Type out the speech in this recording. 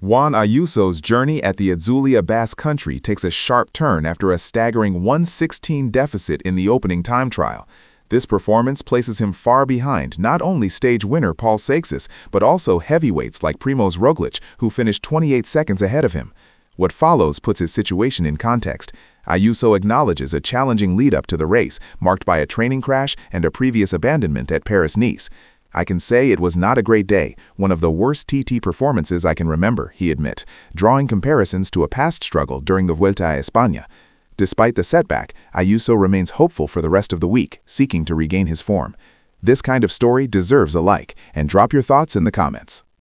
Juan Ayuso's journey at the Azulia Basque Country takes a sharp turn after a staggering 1:16 deficit in the opening time trial. This performance places him far behind not only stage winner Paul Seixas, but also heavyweights like Primoz Roglic, who finished 28 seconds ahead of him. What follows puts his situation in context. Ayuso acknowledges a challenging lead-up to the race, marked by a training crash and a previous abandonment at Paris-Nice. "I can say it was not a great day, one of the worst TT performances I can remember," he admit, drawing comparisons to a past struggle during the Vuelta a España. Despite the setback, Ayuso remains hopeful for the rest of the week, seeking to regain his form. This kind of story deserves a like, and drop your thoughts in the comments.